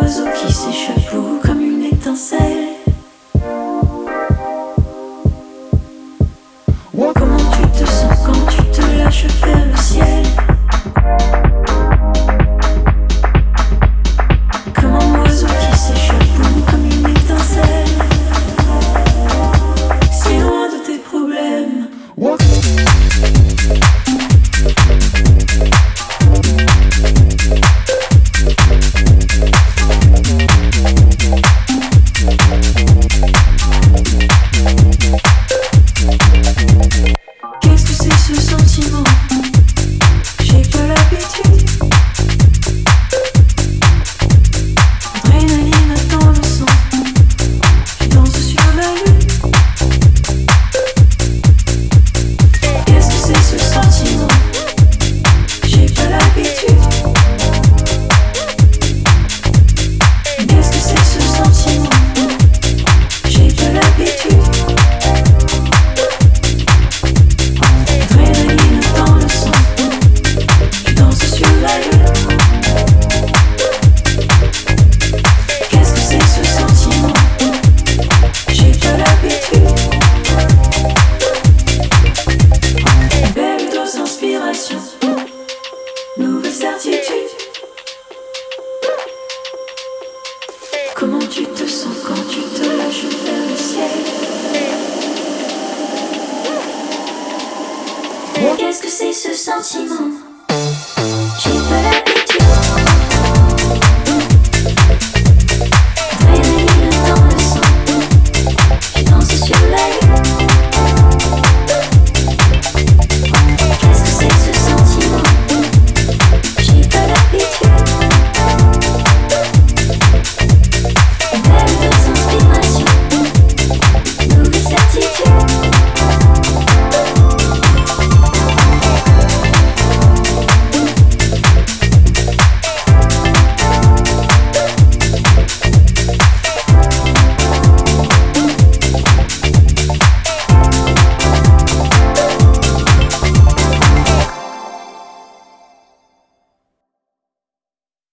oiseau qui s'échappe ou comme une étincelle. Comment tu te sens quand tu te lâches vers le ciel? Comme un oiseau qui s'échappe ou comme une étincelle. Si loin de tes problèmes. Qu'est-ce que c'est ce sentiment? J'ai pas l'habitude. Adrénaline dans le sang. Je danse sur la lune. Qu'est-ce que c'est ce sentiment? J'ai pas l'habitude. Qu'est-ce que c'est ce sentiment? J'ai pas l'habitude. Adrénaline dans le sang. Je danse sur la lune. Qu'est-ce que c'est ce sentiment? J'ai pas l'habitude. Belle dose d'inspiration. Nouvelle certitude. Comment tu te sens quand tu te lâches vers le ciel? Qu'est-ce que c'est ce sentiment?